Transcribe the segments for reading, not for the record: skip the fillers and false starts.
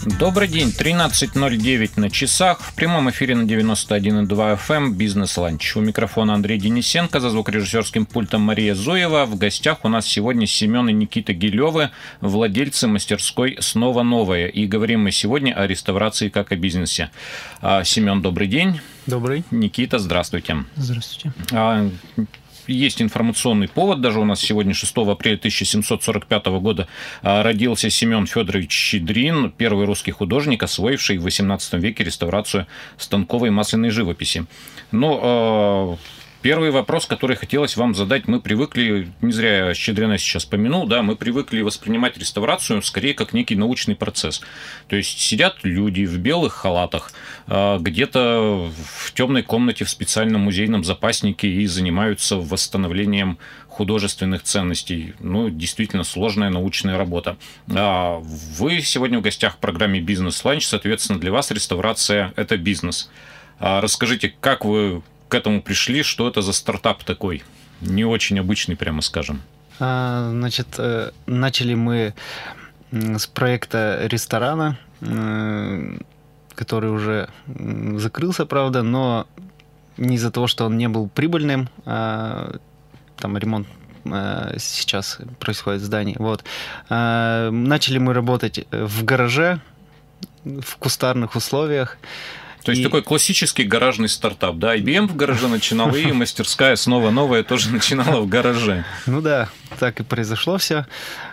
Добрый день, 13:09 на часах, в прямом эфире на 91,2 FM «Бизнес-ланч». У микрофона Андрей Денисенко, за звукорежиссерским пультом Мария Зуева. В гостях у нас сегодня Семен и Никита Гилевы, владельцы мастерской «Снова новое». И говорим мы сегодня о реставрации как о бизнесе. Семен, добрый день. Добрый. Никита, здравствуйте. Здравствуйте. Есть информационный повод, даже у нас сегодня 6 апреля 1745 года родился Семен Федорович Щедрин, первый русский художник, освоивший в XVIII веке реставрацию станковой масляной живописи. Но первый вопрос, который хотелось вам задать, мы привыкли, не зря я Щедрина сейчас помянул, да, мы привыкли воспринимать реставрацию скорее как некий научный процесс. То есть сидят люди в белых халатах, где-то в темной комнате в специальном музейном запаснике и занимаются восстановлением художественных ценностей. Ну, действительно сложная научная работа. Вы сегодня в гостях в программе «Бизнес-ланч», соответственно, для вас реставрация – это бизнес. Расскажите, как вы к этому пришли, что это за стартап такой? Не очень обычный, прямо скажем. Значит, начали мы с проекта ресторана, который уже закрылся, правда, но не из-за того, что он не был прибыльным, там ремонт сейчас происходит в здании. Вот. Начали мы работать в гараже, в кустарных условиях. То есть такой классический гаражный стартап, да? IBM в гараже начинал, и мастерская «Снова новая» тоже начинала в гараже. Ну да, так и произошло все.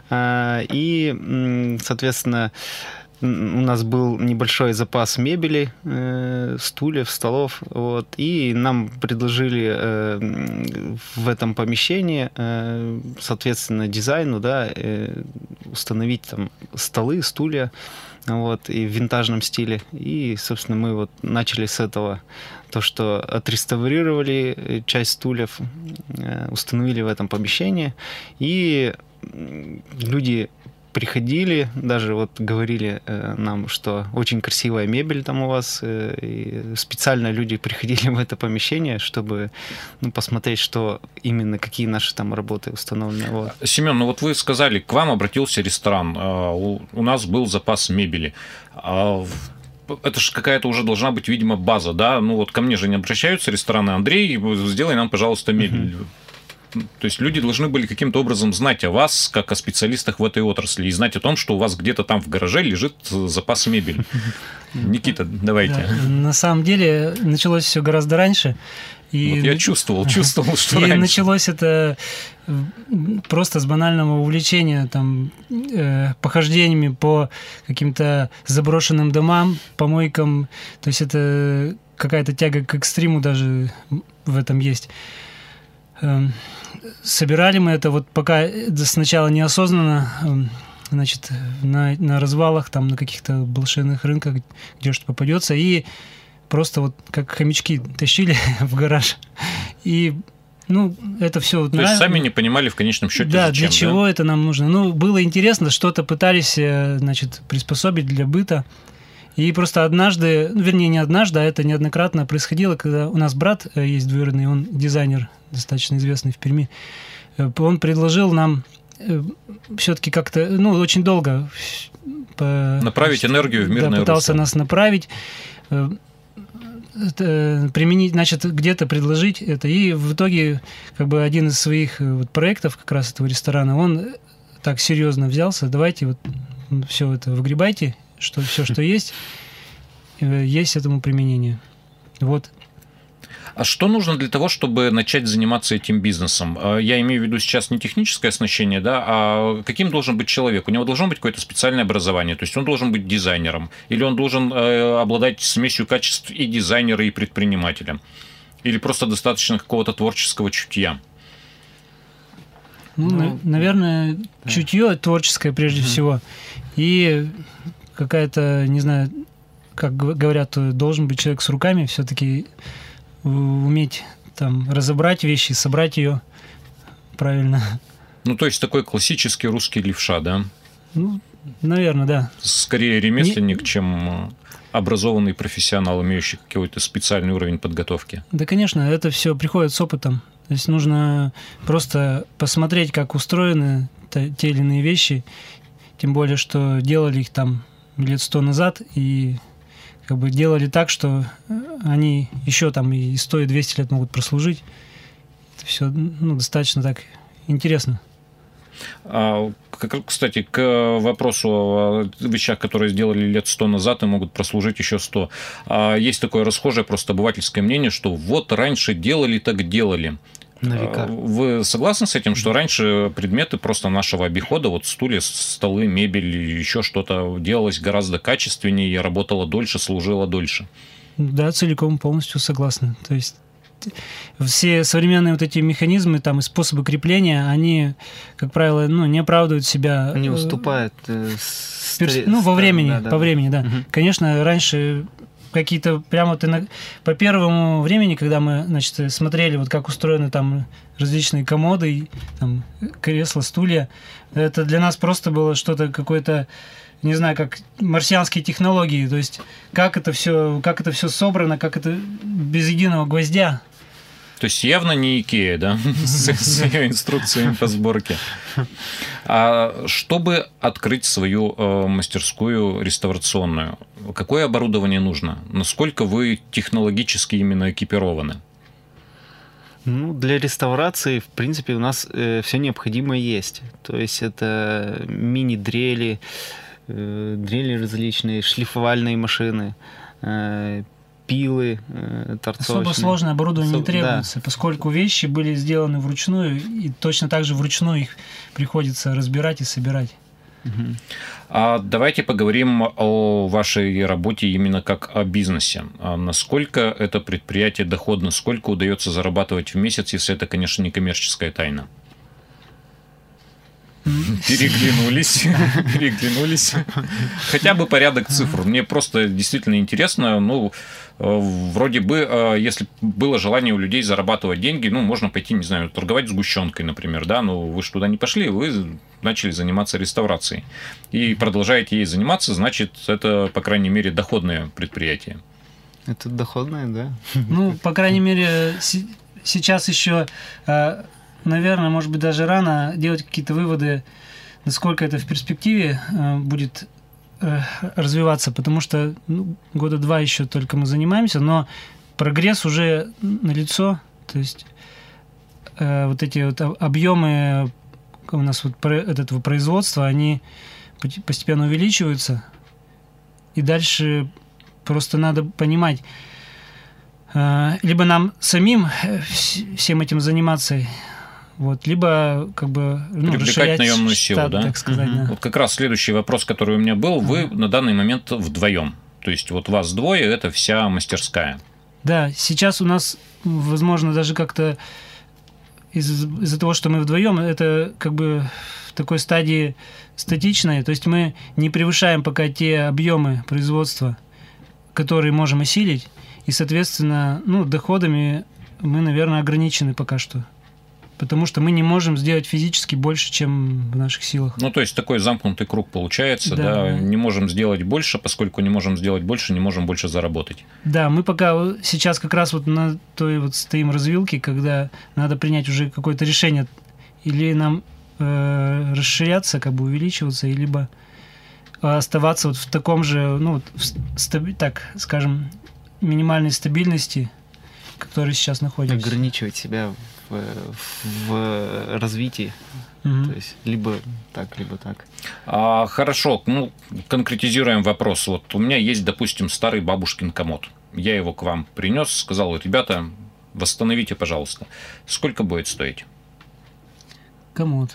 И, соответственно, у нас был небольшой запас мебели, стульев, столов, вот, и нам предложили в этом помещении, соответственно, дизайну, да, установить там столы, стулья, вот, и в винтажном стиле. И, собственно, мы вот начали с этого, то, что отреставрировали часть стульев, установили в этом помещении, и люди приходили, даже вот говорили нам, что очень красивая мебель там у вас, и специально люди приходили в это помещение, чтобы посмотреть, что именно, какие наши там работы установлены. Вот. Семен, ну вот вы сказали, к вам обратился ресторан, у нас был запас мебели. Это же какая-то уже должна быть, видимо, база, да? Ну вот ко мне же не обращаются рестораны: Андрей, сделай нам, пожалуйста, мебель. То есть люди должны были каким-то образом знать о вас, как о специалистах в этой отрасли, и знать о том, что у вас где-то там в гараже лежит запас мебели. Никита, давайте. Да, на самом деле началось все гораздо раньше. И вот я чувствовал, что и раньше. Началось это просто с банального увлечения там, похождениями по каким-то заброшенным домам, помойкам. То есть это какая-то тяга к экстриму даже в этом есть. Собирали мы это вот пока сначала неосознанно, значит, на развалах, там, на каких-то блошиных рынках, где что попадется, и просто вот как хомячки тащили в гараж. И, ну, это все... То есть сами не понимали в конечном счете, да, зачем, для чего это нам нужно. Ну, было интересно, что-то пытались, значит, приспособить для быта. И просто однажды, вернее, не однажды, а это неоднократно происходило, когда у нас брат есть двоюродный, он дизайнер, достаточно известный в Перми. Он предложил нам все-таки как-то, ну, очень долго направить энергию в мирное русло. Пытался нас направить, применить, значит, где-то предложить это. И в итоге, как бы, один из своих вот проектов как раз этого ресторана, он так серьезно взялся: давайте вот все это выгребайте, что все, что есть этому применение. Вот. А что нужно для того, чтобы начать заниматься этим бизнесом? Я имею в виду сейчас не техническое оснащение, да, а каким должен быть человек? У него должно быть какое-то специальное образование, то есть он должен быть дизайнером, или он должен обладать смесью качеств и дизайнера, и предпринимателя, или просто достаточно какого-то творческого чутья? Ну, наверное, чутье творческое прежде всего, и какая-то, не знаю, как говорят, должен быть человек с руками, все-таки уметь там разобрать вещи, собрать ее правильно. Ну, то есть такой классический русский левша, да? Ну, наверное, да. Скорее ремесленник, чем образованный профессионал, имеющий какой-то специальный уровень подготовки. Да, конечно, это все приходит с опытом. То есть нужно просто посмотреть, как устроены те или иные вещи, тем более, что делали их там лет 100 назад и как бы делали так, что они еще там и 100, и 200 лет могут прослужить. Это все, ну, достаточно так интересно. Кстати, к вопросу о вещах, которые сделали лет 100 назад и могут прослужить еще 100. Есть такое расхожее, просто обывательское мнение, что вот раньше делали, так делали. На века. Вы согласны с этим, что раньше предметы просто нашего обихода, вот стулья, столы, мебель, еще что-то делалось гораздо качественнее, работало дольше, служило дольше? Да, целиком полностью согласны. То есть все современные вот эти механизмы там и способы крепления, они, как правило, ну, не оправдывают себя. Они уступают во времени, по времени, да. Угу. Конечно, раньше какие-то прямо по первому времени, когда мы, значит, смотрели, вот как устроены там различные комоды, там, кресла, стулья, это для нас просто было что-то какое-то, не знаю, как марсианские технологии, то есть как это все собрано, как это без единого гвоздя. То есть явно не Икея, да, с ее инструкциями по сборке. А чтобы открыть свою мастерскую реставрационную, какое оборудование нужно? Насколько вы технологически именно экипированы? Ну, для реставрации, в принципе, у нас все необходимое есть. То есть это мини-дрели, дрели различные, шлифовальные машины, пилы торцовочные. Особо сложное оборудование не требуется, да, поскольку вещи были сделаны вручную, и точно так же вручную их приходится разбирать и собирать. Угу. А давайте поговорим о вашей работе именно как о бизнесе. Насколько это предприятие доходно, сколько удается зарабатывать в месяц, если это, конечно, не коммерческая тайна? Переглянулись. Хотя бы порядок цифр. Мне просто действительно интересно. Ну, вроде бы, если было желание у людей зарабатывать деньги, ну, можно пойти, не знаю, торговать сгущенкой, например, да, но вы же туда не пошли, вы начали заниматься реставрацией. И продолжаете ей заниматься, значит, это, по крайней мере, доходное предприятие. Это доходное, да? Ну, по крайней мере, сейчас еще... Наверное, может быть, даже рано делать какие-то выводы, насколько это в перспективе будет развиваться, потому что года 2 еще только мы занимаемся, но прогресс уже налицо, то есть вот эти вот объемы у нас вот этого производства, они постепенно увеличиваются, и дальше просто надо понимать, либо нам самим всем этим заниматься, вот, либо как бы привлекать наемную силу, штат, да? Так сказать, да. Вот как раз следующий вопрос, который у меня был. Вы на данный момент вдвоем. То есть вот вас двое, это вся мастерская. Да, сейчас у нас, возможно, даже как-то из-за того, что мы вдвоем, это как бы в такой стадии статичной. То есть мы не превышаем пока те объемы производства, которые можем осилить. И, соответственно, доходами мы, наверное, ограничены пока что. Потому что мы не можем сделать физически больше, чем в наших силах. Ну, то есть такой замкнутый круг получается, да? Не можем сделать больше, поскольку не можем сделать больше, не можем больше заработать. Да, мы пока сейчас как раз вот на той вот стоим развилке, когда надо принять уже какое-то решение. Или нам расширяться, как бы увеличиваться, либо оставаться вот в таком же, так скажем, минимальной стабильности, в которой сейчас находимся. Ограничивать себя в развитии. То есть либо так, либо так. Хорошо, конкретизируем вопрос. Вот у меня есть, допустим, старый бабушкин комод. Я его к вам принес, сказал: ребята, восстановите, пожалуйста. Сколько будет стоить? Комод.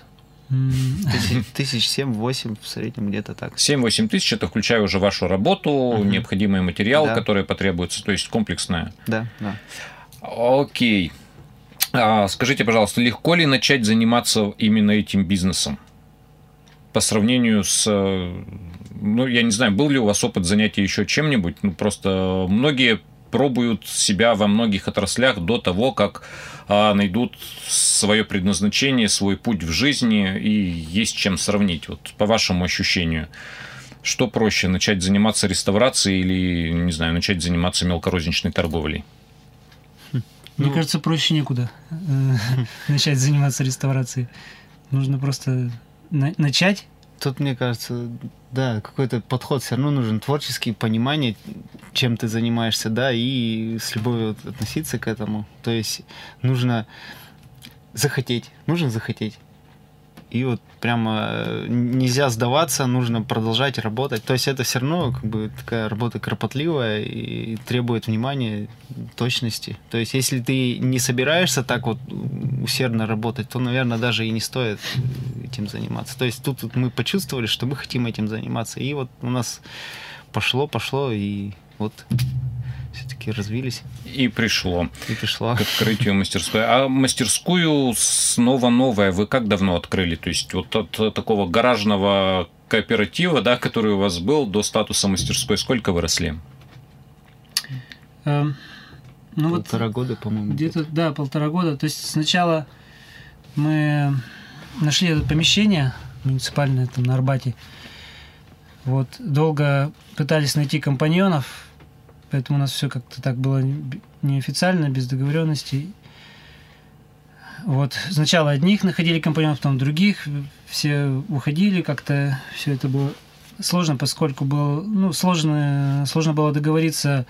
7-8 в среднем, где-то так. 7-8 тысяч, это включая уже вашу работу, необходимый материал, который потребуется, то есть комплексная. Да. Окей. Скажите, пожалуйста, легко ли начать заниматься именно этим бизнесом? По сравнению с... я не знаю, был ли у вас опыт занятия еще чем-нибудь? Просто многие пробуют себя во многих отраслях до того, как найдут свое предназначение, свой путь в жизни, и есть чем сравнить. Вот по вашему ощущению, что проще, начать заниматься реставрацией или, не знаю, начать заниматься мелкорозничной торговлей? Мне кажется, проще некуда начать заниматься реставрацией. Нужно просто начать. Тут, мне кажется, да, какой-то подход все равно нужен, творческий, понимание, чем ты занимаешься, да, и с любовью относиться к этому. То есть нужно захотеть. И вот прямо нельзя сдаваться, нужно продолжать работать. То есть это все равно как бы такая работа кропотливая и требует внимания, точности. То есть если ты не собираешься так вот усердно работать, то, наверное, даже и не стоит этим заниматься. То есть тут мы почувствовали, что мы хотим этим заниматься. И вот у нас пошло, и вот все-таки развились. И пришло. К открытию мастерской. А мастерскую снова новая вы как давно открыли? То есть вот от такого гаражного кооператива, да, который у вас был, до статуса мастерской, сколько вы росли? Полтора года, по-моему. Где-то, да, 1,5 года. То есть сначала мы нашли это помещение муниципальное там на Арбате. Вот, долго пытались найти компаньонов, поэтому у нас все как-то так было неофициально, без договоренностей. Вот, сначала одних находили компаньонов, потом других, все уходили, как-то все это было сложно, поскольку было, сложно было договориться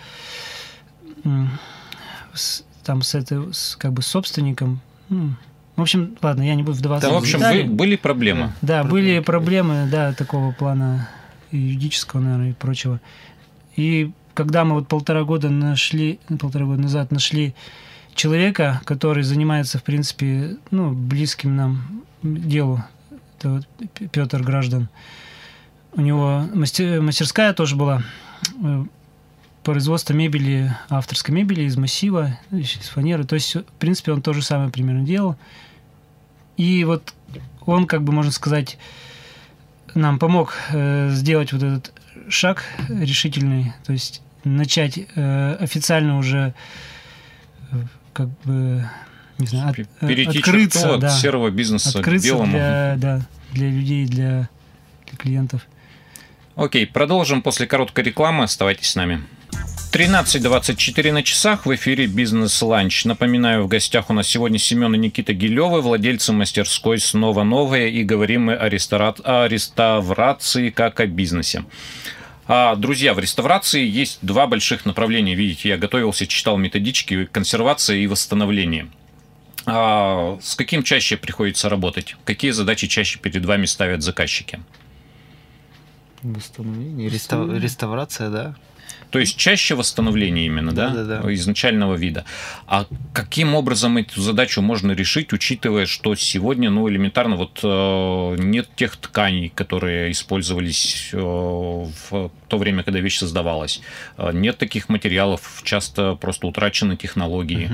с собственником. В общем, ладно, я не буду вдаваться в детали. В общем, были проблемы. Да, были проблемы, да, такого плана юридического, наверное, и прочего. И когда мы вот 1,5 года назад нашли человека, который занимается, в принципе, близким нам делу, это вот Петр Граждан. У него мастерская тоже была, производство мебели, авторской мебели из массива, из фанеры. То есть, в принципе, он то же самое примерно делал. И вот он, как бы, можно сказать, нам помог сделать вот этот шаг решительный, то есть начать официально уже как бы, не знаю, перейти открыться, черту от серого бизнеса к белому. Для людей, для клиентов. Окей, продолжим после короткой рекламы. Оставайтесь с нами. 13:24 на часах, в эфире «Бизнес-ланч». Напоминаю, в гостях у нас сегодня Семен и Никита Гилевы, владельцы мастерской «Снова новая», и говорим мы о реставрации как о бизнесе. Друзья, в реставрации есть 2 больших направления. Видите, я готовился, читал методички: консервация и восстановление. С каким чаще приходится работать? Какие задачи чаще перед вами ставят заказчики? Восстановление, реставрация, да. То есть чаще восстановление именно, да? Изначального вида. А каким образом эту задачу можно решить, учитывая, что сегодня, элементарно, нет тех тканей, которые использовались в то время, когда вещь создавалась. Нет таких материалов, часто просто утрачены технологии.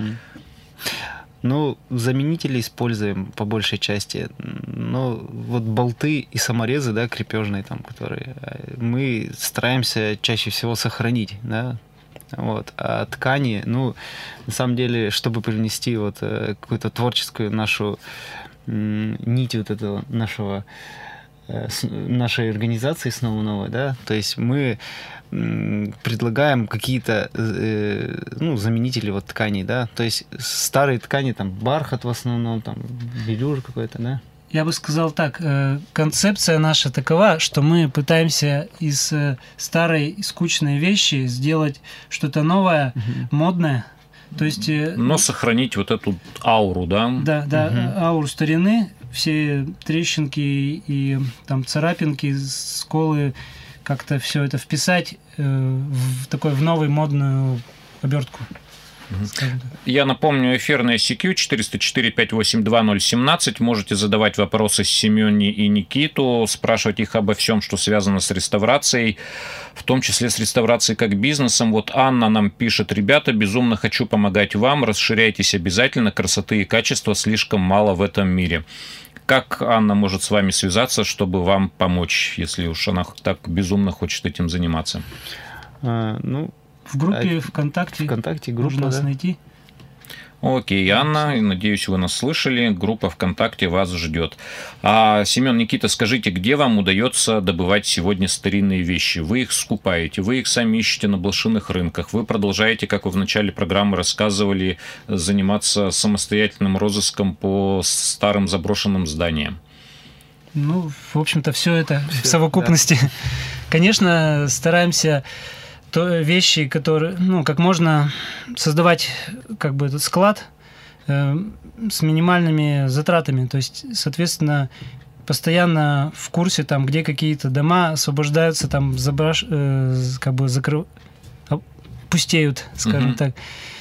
Заменители используем по большей части. Вот болты и саморезы, да, крепежные там, которые мы стараемся чаще всего сохранить, да. Вот. А ткани, на самом деле, чтобы привнести какую-то творческую нашу нить этого нашей организации «Снова новой», да, то есть мы предлагаем какие-то заменители тканей, да, то есть старые ткани, там бархат в основном, там велюр какой-то, да. Я бы сказал так, концепция наша такова, что мы пытаемся из старой скучной вещи сделать что-то новое, модное, то есть... Но сохранить вот эту ауру, да? Да, ауру старины, все трещинки и там царапинки, сколы, как-то все это вписать в новую модную обертку. Я напомню, эфирная CQ 404-582-017. Можете задавать вопросы Семене и Никиту, спрашивать их обо всем, что связано с реставрацией, в том числе с реставрацией как бизнесом. Вот Анна нам пишет: ребята, безумно хочу помогать вам, расширяйтесь обязательно, красоты и качества слишком мало в этом мире. Как Анна может с вами связаться, чтобы вам помочь, если уж она так безумно хочет этим заниматься? В группе ВКонтакте группа, можно нас найти. Окей, Анна, надеюсь, вы нас слышали. Группа ВКонтакте вас ждет. Семен, Никита, скажите, где вам удается добывать сегодня старинные вещи? Вы их скупаете, вы их сами ищете на блошиных рынках, вы продолжаете, как вы в начале программы рассказывали, заниматься самостоятельным розыском по старым заброшенным зданиям? Ну, в общем-то, все это в совокупности. Да. Конечно, стараемся вещи, которые, ну, как можно создавать как бы этот склад с минимальными затратами. То есть, соответственно, постоянно в курсе, там, где какие-то дома освобождаются, там, как бы пустеют, скажем так.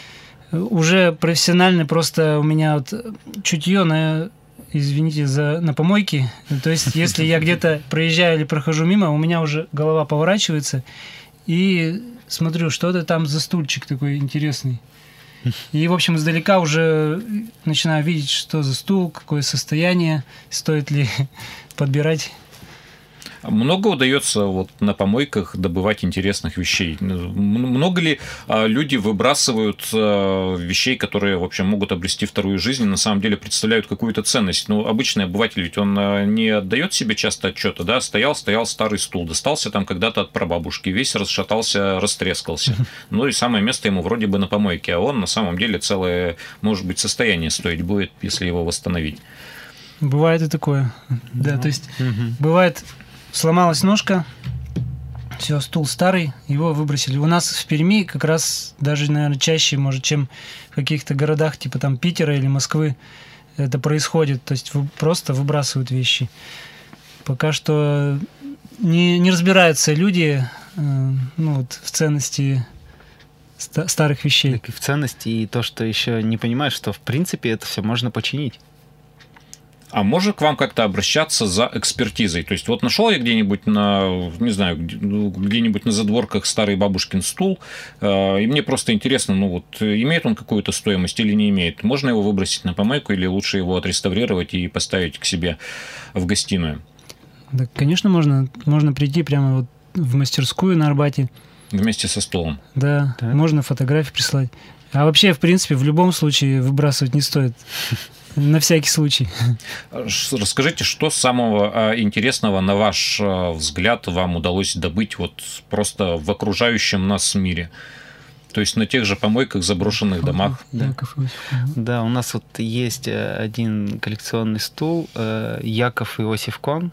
Уже профессионально просто у меня вот чутье извините, на помойке. То есть, если я где-то проезжаю или прохожу мимо, у меня уже голова поворачивается, и смотрю, что-то там за стульчик такой интересный. И, в общем, издалека уже начинаю видеть, что за стул, какое состояние, стоит ли подбирать. Много удается вот на помойках добывать интересных вещей? Много ли люди выбрасывают вещей, которые, в общем, могут обрести вторую жизнь и на самом деле представляют какую-то ценность? Ну, обычный обыватель ведь он не отдает себе часто отчета, да? Стоял старый стул, достался там когда-то от прабабушки, весь расшатался, растрескался. Ну и самое место ему вроде бы на помойке, а он на самом деле целое, может быть, состояние стоить будет, если его восстановить. Бывает и такое. Да, то есть бывает... Сломалась ножка, все, стул старый, его выбросили. У нас в Перми как раз даже, наверное, чаще, может, чем в каких-то городах, типа там Питера или Москвы, это происходит. То есть просто выбрасывают вещи. Пока что не разбираются люди вот, в ценности старых вещей. Так и в ценности, и то, что еще не понимают, что в принципе это все можно починить. А можно к вам как-то обращаться за экспертизой? То есть вот нашел я где-нибудь где-нибудь на задворках старый бабушкин стул, и мне просто интересно, ну вот имеет он какую-то стоимость или не имеет? Можно его выбросить на помойку или лучше его отреставрировать и поставить к себе в гостиную? Да, конечно, можно. Можно прийти прямо вот в мастерскую на Арбате. Вместе со стулом? Да, так. Можно фотографии прислать. А вообще, в принципе, в любом случае выбрасывать не стоит. На всякий случай. Расскажите, что самого интересного, на ваш взгляд, вам удалось добыть вот просто в окружающем нас мире? То есть на тех же помойках, заброшенных домах? Да, у нас вот есть один коллекционный стул, Яков Иосиф Кон.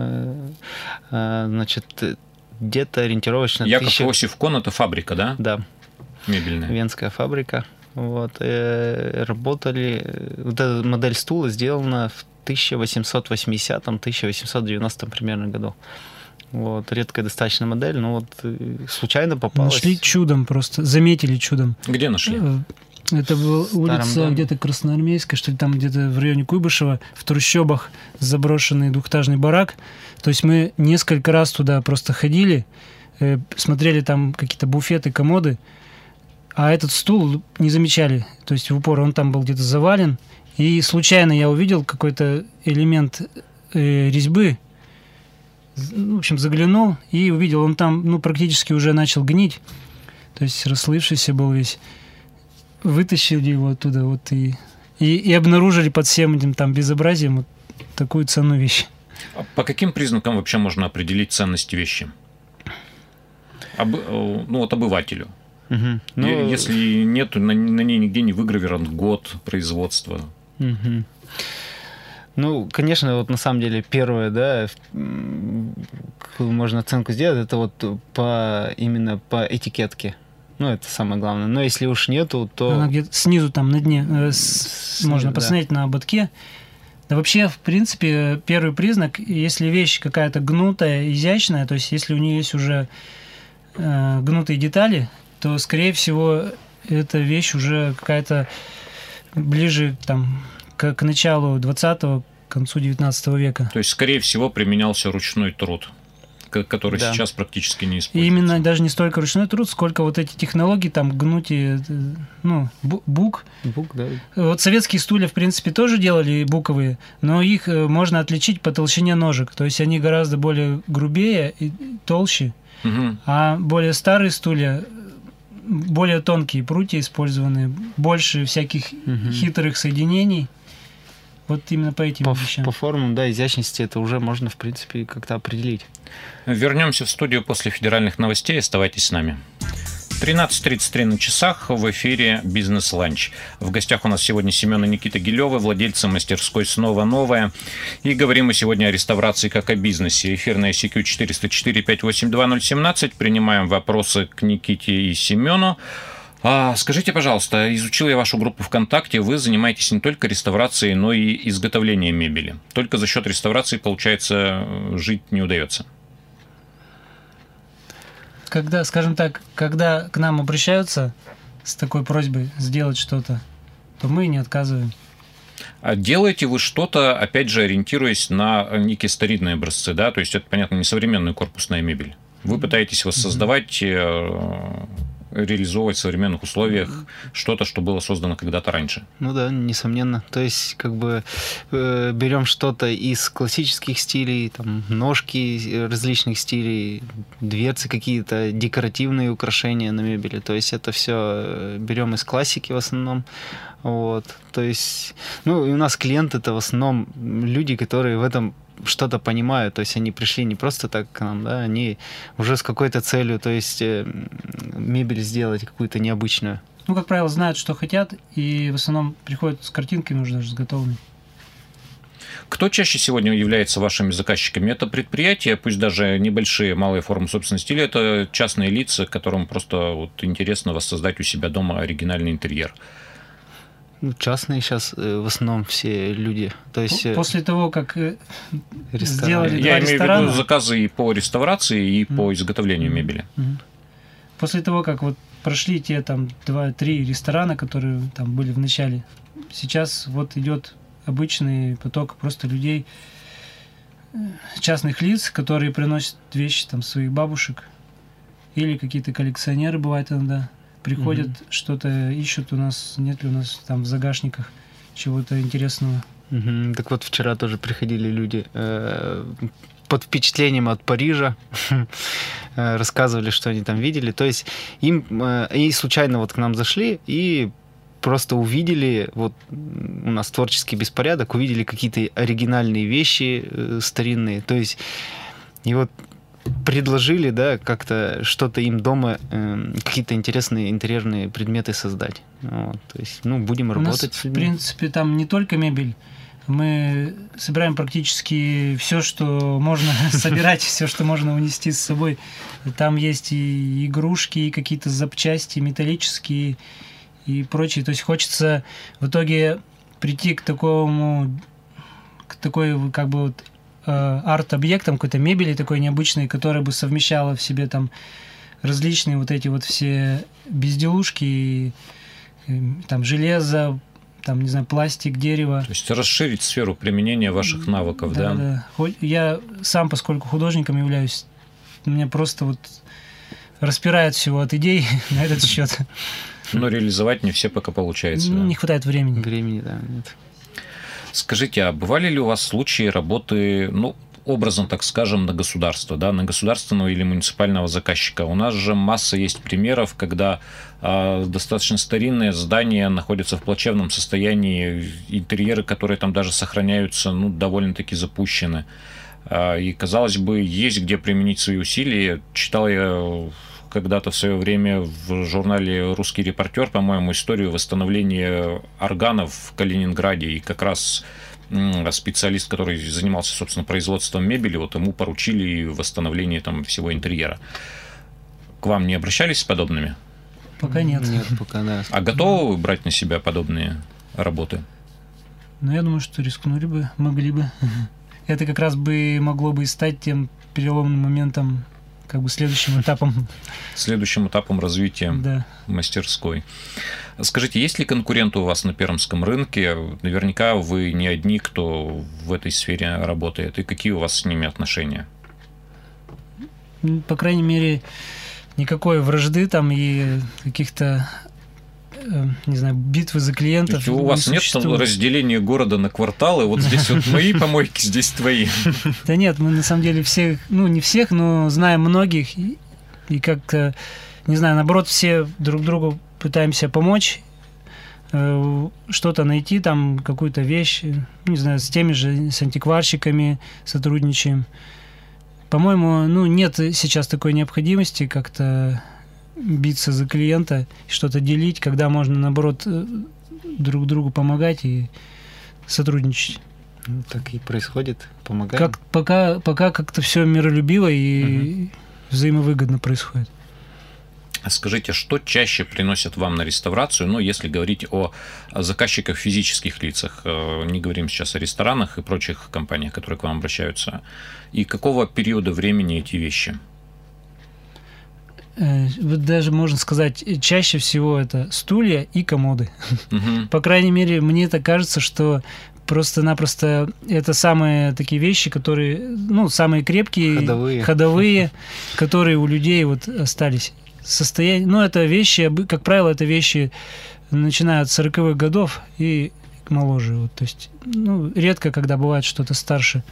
Значит, где-то ориентировочно... Яков Иосиф Кон – это фабрика, да? Да. Мебельная. Венская фабрика. Вот, работали... Вот эта модель стула сделана в 1880-1890 примерно году. Вот, редкая достаточно модель, но вот случайно попалась. Нашли чудом просто, заметили чудом. Где нашли? Это была улица где-то Красноармейская, что ли, там где-то в районе Куйбышева, в трущобах заброшенный двухэтажный барак. То есть мы несколько раз туда просто ходили, смотрели там какие-то буфеты, комоды, а этот стул не замечали. То есть в упор он там был где-то завален. И случайно я увидел какой-то элемент резьбы. В общем, заглянул и увидел, он там практически уже начал гнить. То есть расслывшийся был весь. Вытащили его оттуда вот и обнаружили под всем этим там безобразием вот такую ценную вещь. А по каким признакам вообще можно определить ценность вещи? Обывателю. Угу. Если нет, на ней нигде не выгравирован год производства. Угу. Ну, конечно, вот на самом деле первое, да, какую можно оценку сделать, это вот именно по этикетке. Ну, это самое главное. Но если уж нету, то... Она где-то снизу там на дне можно посмотреть на ободке. Да вообще, в принципе, первый признак, если вещь какая-то гнутая, изящная, то есть если у нее есть уже гнутые детали, то, скорее всего, эта вещь уже какая-то ближе там, к началу 20-го, к концу 19 века. То есть, скорее всего, применялся ручной труд, который сейчас практически не используется. И именно даже не столько ручной труд, сколько вот эти технологии, там, гнутие, бук. Бук, да. Вот советские стулья, в принципе, тоже делали буковые, но их можно отличить по толщине ножек. То есть они гораздо более грубее и толще. Угу. А более старые стулья, более тонкие прутья использованы, больше всяких хитрых соединений. Вот именно по этим вещам. По формам, да, изящности это уже можно, в принципе, как-то определить. Вернемся в студию после федеральных новостей. Оставайтесь с нами. 13:33 на часах, в эфире «Бизнес-ланч». В гостях у нас сегодня Семен и Никита Гилевы, владельцы мастерской «Снова новая». И говорим мы сегодня о реставрации как о бизнесе. Эфирная ICQ 404-582-017. Принимаем вопросы к Никите и Семену. Скажите, пожалуйста, изучил я вашу группу ВКонтакте, вы занимаетесь не только реставрацией, но и изготовлением мебели. Только за счет реставрации, получается, жить не удается. Когда, скажем так, когда к нам обращаются с такой просьбой сделать что-то, то мы не отказываем. А делаете вы что-то, опять же, ориентируясь на некие старинные образцы, да? То есть это, понятно, не современная корпусная мебель. Вы пытаетесь воссоздавать, реализовывать в современных условиях что-то, что было создано когда-то раньше. Ну да, несомненно. То есть, как бы берем что-то из классических стилей, там, ножки различных стилей, дверцы какие-то, декоративные украшения на мебели. То есть, это все берем из классики в основном. Вот. То есть, ну, и у нас клиенты это в основном люди, которые в этом что-то понимают, то есть они пришли не просто так к нам, да, они уже с какой-то целью, то есть мебель сделать какую-то необычную. Ну, как правило, знают, что хотят, и в основном приходят с картинками уже даже с готовыми. Кто чаще сегодня является вашими заказчиками? Это предприятия, пусть даже небольшие, малые формы собственности, или это частные лица, которым просто вот интересно воссоздать у себя дома оригинальный интерьер? Частные сейчас в основном все люди. То есть, после того, как сделали Я два имею ресторана... в виду заказы и по реставрации, и по изготовлению мебели. После того, как вот прошли те там 2-3 ресторана, которые там были в начале, сейчас вот идет обычный поток просто людей, частных лиц, которые приносят вещи там своих бабушек, или какие-то коллекционеры, бывает иногда, приходят, что-то ищут у нас, нет ли у нас там в загашниках чего-то интересного. Так вот, вчера тоже приходили люди под впечатлением от Парижа, рассказывали, что они там видели. То есть им и случайно вот к нам зашли и просто увидели, вот у нас творческий беспорядок, увидели какие-то оригинальные вещи старинные. То есть и вот предложили, да, как-то что-то им дома, какие-то интересные интерьерные предметы создать. Вот, то есть, ну, будем работать. У нас, в принципе, там не только мебель. Мы собираем практически все, что можно собирать, все, что можно унести с собой. Там есть и игрушки, и какие-то запчасти металлические и прочее. То есть хочется в итоге прийти к такой, как бы вот, арт-объектом, какой-то мебели такой необычной, которая бы совмещала в себе там различные вот эти вот все безделушки, там железо, там, не знаю, пластик, дерево. То есть расширить сферу применения ваших навыков, да? Да. Я сам, поскольку художником являюсь, меня просто вот распирает всего от идей на этот счет. Но реализовать не все пока получается. Не хватает времени. Времени, да, нет. Скажите, а бывали ли у вас случаи работы, ну, образом, так скажем, на государство, да, на государственного или муниципального заказчика? У нас же масса есть примеров, когда достаточно старинные здания находятся в плачевном состоянии, интерьеры, которые там даже сохраняются, ну, довольно-таки запущены. И, казалось бы, есть где применить свои усилия. Читал я когда-то в свое время в журнале «Русский репортер», по-моему, историю восстановления органов в Калининграде, и как раз специалист, который занимался, собственно, производством мебели, вот ему поручили восстановление там всего интерьера. К вам не обращались с подобными? Пока нет. Нет, пока, да. А готовы вы брать на себя подобные работы? Ну, я думаю, что рискнули бы, могли бы. Это как раз бы могло бы и стать тем переломным моментом, как бы следующим этапом. Следующим этапом развития мастерской. Скажите, есть ли конкуренты у вас на пермском рынке? Наверняка вы не одни, кто в этой сфере работает. И какие у вас с ними отношения? По крайней мере, никакой вражды там и каких-то, не знаю, битвы за клиентов. У вас нет там разделения города на кварталы? Вот здесь вот мои помойки, здесь твои. Да нет, мы на самом деле всех, ну не всех, но знаем многих. И как-то, не знаю, наоборот, все друг другу пытаемся помочь, что-то найти, там какую-то вещь, не знаю, с теми же, с антикварщиками сотрудничаем. По-моему, ну, нет сейчас такой необходимости как-то биться за клиента, что-то делить, когда можно, наоборот, друг другу помогать и сотрудничать. Ну, так и происходит, помогаем. Пока как-то все миролюбиво и взаимовыгодно происходит. А скажите, что чаще приносят вам на реставрацию, ну, если говорить о заказчиках физических лицах, не говорим сейчас о ресторанах и прочих компаниях, которые к вам обращаются, и какого периода времени эти вещи? Вот даже можно сказать, чаще всего это стулья и комоды. По крайней мере, мне так кажется, что просто-напросто это самые такие вещи, которые, ну, самые крепкие, ходовые, которые у людей вот остались. Состояние, ну, это вещи, как правило, это вещи начиная от 40-х годов и моложе. Вот, то есть, ну, редко, когда бывает что-то старше.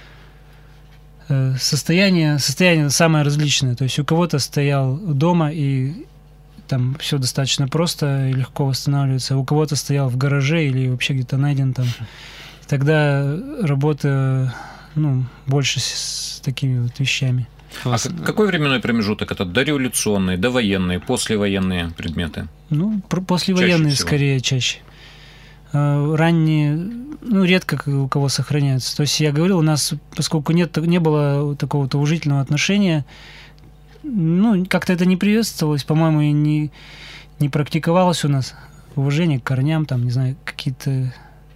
Состояние самое различное. То есть у кого-то стоял дома, и там все достаточно просто и легко восстанавливается. У кого-то стоял в гараже или вообще где-то найден там. Тогда работа, ну, больше с такими вот вещами. А какой временной промежуток? Это дореволюционные, довоенные, послевоенные предметы? Ну, послевоенные скорее чаще. Ранние, ну, редко у кого сохраняются. То есть я говорил, у нас, поскольку не было такого-то уважительного отношения, ну, как-то это не приветствовалось, по-моему, и не практиковалось у нас. Уважение к корням, там, не знаю, какие-то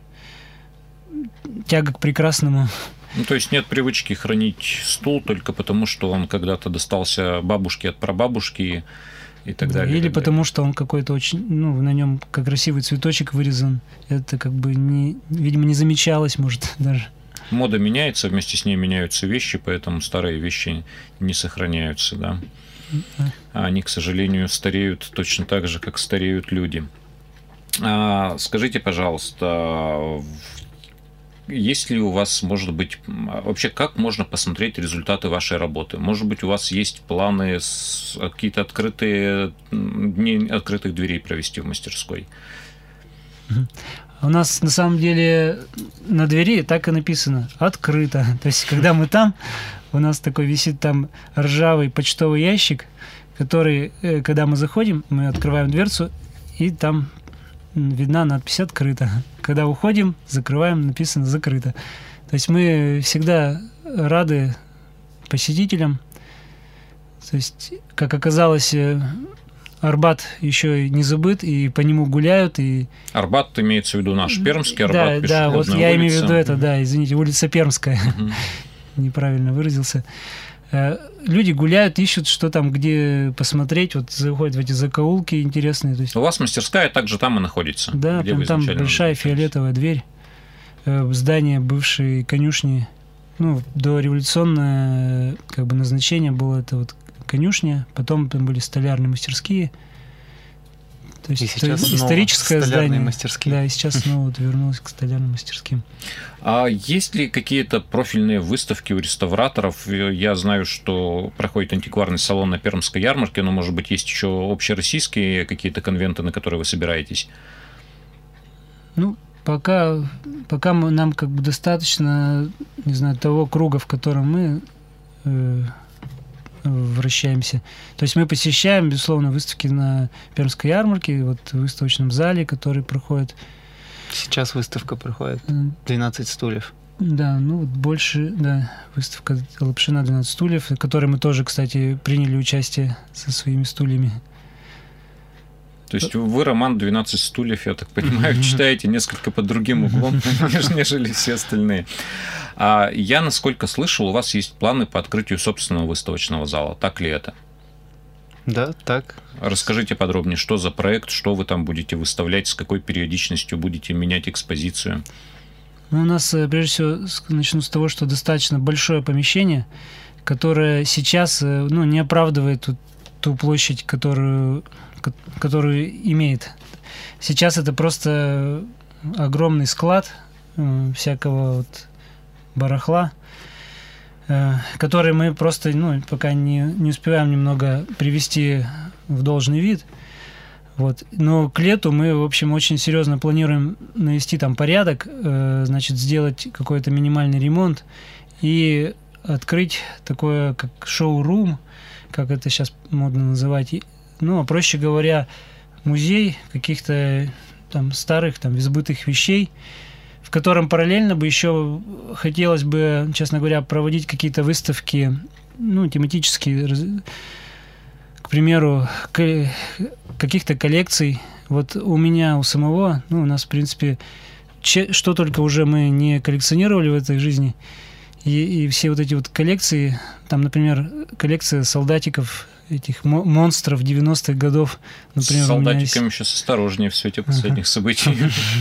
тяга к прекрасному. Ну, то есть нет привычки хранить стул только потому, что он когда-то достался бабушке от прабабушки и так далее. Или потому, что он какой-то очень, ну, на нем как красивый цветочек вырезан. Это как бы, видимо, не замечалось, может, даже. Мода меняется, вместе с ней меняются вещи, поэтому старые вещи не сохраняются, да. А они, к сожалению, стареют точно так же, как стареют люди. Скажите, пожалуйста, есть ли у вас, может быть, вообще как можно посмотреть результаты вашей работы? Может быть, у вас есть планы какие-то открытые дни открытых дверей провести в мастерской? У нас на самом деле на двери так и написано «открыто». То есть, когда мы там, у нас такой висит там ржавый почтовый ящик, который, когда мы заходим, мы открываем дверцу, и там видна надпись «открыто». Когда уходим, закрываем, написано «закрыто». То есть мы всегда рады посетителям. То есть, как оказалось, Арбат еще не забыт, и по нему гуляют. И... Арбат имеется в виду наш Пермский Арбат? Да, вот я имею в виду это, да, извините, улица Пермская. Неправильно выразился. Люди гуляют, ищут, что там, где посмотреть, вот заходят в эти закоулки интересные. То есть... У вас мастерская также там и находится? Да, там большая фиолетовая дверь, здание бывшей конюшни, ну, дореволюционное как бы назначение было это вот конюшня, потом там были столярные мастерские. То есть это историческое здание. Мастерские. Да, и сейчас снова вот вернулось к столярным мастерским. А есть ли какие-то профильные выставки у реставраторов? Я знаю, что проходит антикварный салон на Пермской ярмарке, но, может быть, есть еще общероссийские какие-то конвенты, на которые вы собираетесь? Ну, пока нам как бы достаточно, не знаю, того круга, в котором мы вращаемся. То есть мы посещаем, безусловно, выставки на Пермской ярмарке, вот в выставочном зале, который проходит. Сейчас выставка проходит. 12 стульев. Да, ну вот больше, да, выставка Лапшина 12 стульев, в которой мы тоже, кстати, приняли участие со своими стульями. То есть вы роман «12 стульев», я так понимаю, читаете несколько под другим углом, нежели все остальные. А я, насколько слышал, у вас есть планы по открытию собственного выставочного зала. Так ли это? Да, так. Расскажите подробнее, что за проект, что вы там будете выставлять, с какой периодичностью будете менять экспозицию? Ну, у нас, прежде всего, начну с того, что достаточно большое помещение, которое сейчас, ну, не оправдывает ту площадь, которую имеет. Сейчас это просто огромный склад всякого вот барахла, который мы просто, ну, пока не успеваем немного привести в должный вид. Вот. Но к лету мы, в общем, очень серьезно планируем навести там порядок, значит, сделать какой-то минимальный ремонт и открыть такое, как шоу-рум, как это сейчас модно называть, ну, а проще говоря, музей каких-то там старых, там, забытых вещей, в котором параллельно бы еще хотелось бы, честно говоря, проводить какие-то выставки, ну, тематические, к примеру, каких-то коллекций. Вот у меня, у самого, ну, у нас, в принципе, что только уже мы не коллекционировали в этой жизни. И все вот эти вот коллекции, там, например, коллекция солдатиков, этих монстров 90-х годов. Например, с солдатиками сейчас осторожнее в свете последних событий.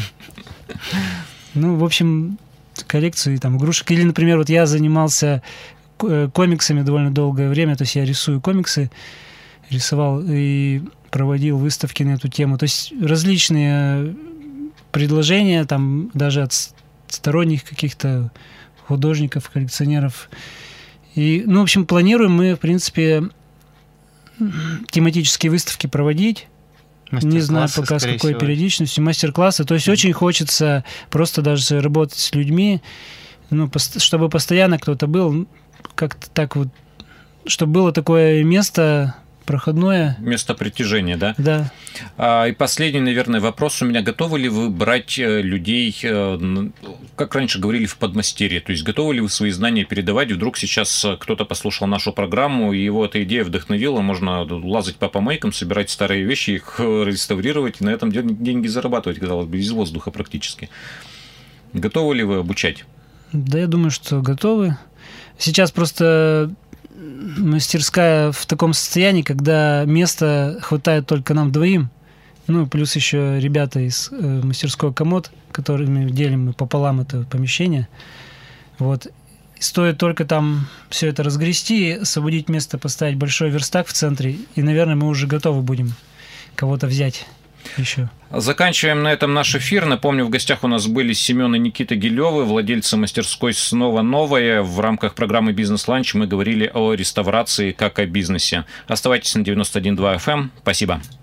Ну, в общем, коллекции там игрушек. Или, например, вот я занимался комиксами довольно долгое время, то есть я рисую комиксы, рисовал и проводил выставки на эту тему. То есть различные предложения, там даже от сторонних каких-то художников, коллекционеров. И, ну, в общем, планируем мы, в принципе, тематические выставки проводить. Не знаю пока с какой периодичностью, мастер-классы. То есть очень хочется просто даже работать с людьми, ну, чтобы постоянно кто-то был, как-то так вот, чтобы было такое место проходное. Место притяжения, да? Да. И последний, наверное, вопрос у меня. Готовы ли вы брать людей, как раньше говорили, в подмастерье? То есть готовы ли вы свои знания передавать? Вдруг сейчас кто-то послушал нашу программу, и его эта идея вдохновила, можно лазать по помойкам, собирать старые вещи, их реставрировать, и на этом деньги зарабатывать, казалось бы, из воздуха практически. Готовы ли вы обучать? Да, я думаю, что готовы. Сейчас просто мастерская в таком состоянии, когда места хватает только нам двоим, ну, плюс еще ребята из мастерской «Комод», которыми делим мы пополам это помещение. Вот. Стоит только там все это разгрести, освободить место, поставить большой верстак в центре, и, наверное, мы уже готовы будем кого-то взять еще. Заканчиваем на этом наш эфир. Напомню, в гостях у нас были Семен и Никита Гилевы, владельцы мастерской «Снова новое». В рамках программы «Бизнес-ланч» мы говорили о реставрации как о бизнесе. Оставайтесь на 91.2 FM. Спасибо.